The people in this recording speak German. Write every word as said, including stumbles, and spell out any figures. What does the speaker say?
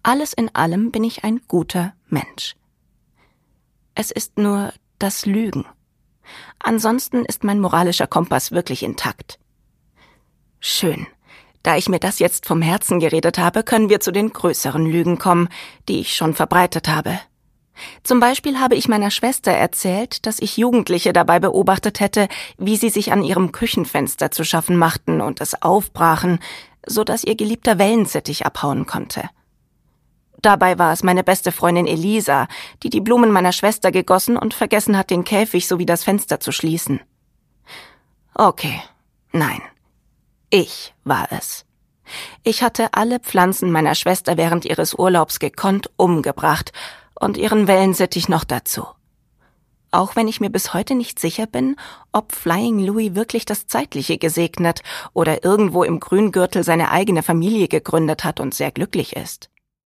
Alles in allem bin ich ein guter Mensch. Es ist nur das Lügen. Ansonsten ist mein moralischer Kompass wirklich intakt. Schön. Da ich mir das jetzt vom Herzen geredet habe, können wir zu den größeren Lügen kommen, die ich schon verbreitet habe. Zum Beispiel habe ich meiner Schwester erzählt, dass ich Jugendliche dabei beobachtet hätte, wie sie sich an ihrem Küchenfenster zu schaffen machten und es aufbrachen, so dass ihr geliebter Wellensittich abhauen konnte. Dabei war es meine beste Freundin Elisa, die die Blumen meiner Schwester gegossen und vergessen hat, den Käfig sowie das Fenster zu schließen. Okay, nein. Ich war es. Ich hatte alle Pflanzen meiner Schwester während ihres Urlaubs gekonnt umgebracht und ihren Wellensittich noch dazu. Auch wenn ich mir bis heute nicht sicher bin, ob Flying Louis wirklich das Zeitliche gesegnet oder irgendwo im Grüngürtel seine eigene Familie gegründet hat und sehr glücklich ist.